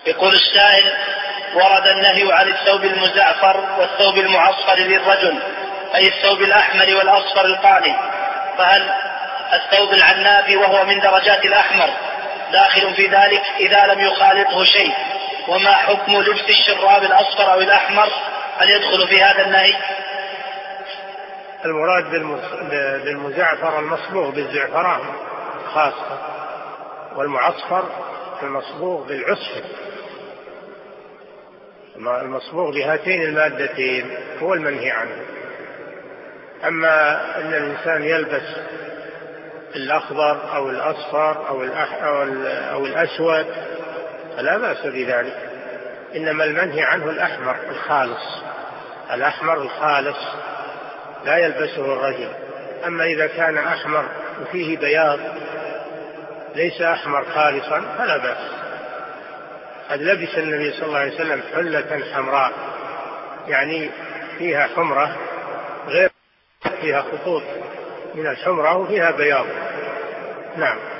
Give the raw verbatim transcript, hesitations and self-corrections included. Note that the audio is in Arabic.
يقول السائل: ورد النهي عن الثوب المزعفر والثوب المعصفر للرجل، أي الثوب الأحمر والأصفر القاني، فهل الثوب العنابي وهو من درجات الأحمر داخل في ذلك إذا لم يخالطه شيء؟ وما حكم لبس الشراب الأصفر أو الأحمر؟ هل يدخل في هذا النهي؟ المراد بالمزعفر المصبوغ بالزعفران خاصة، والمعصفر المصبوغ بالعصفر، المصبوغ بهاتين المادتين هو المنهي عنه. أما أن الإنسان يلبس الأخضر أو الأصفر أو, أو الأسود فلا بأس بذلك، إنما المنهي عنه الأحمر الخالص، الأحمر الخالص لا يلبسه الرجل. أما إذا كان أحمر وفيه بياض ليس أحمر خالصا فلا بأس. قد لبس النبي صلى الله عليه وسلم حلة حمراء، يعني فيها حمرة غير فيها خطوط من الحمرة وفيها بياض. نعم.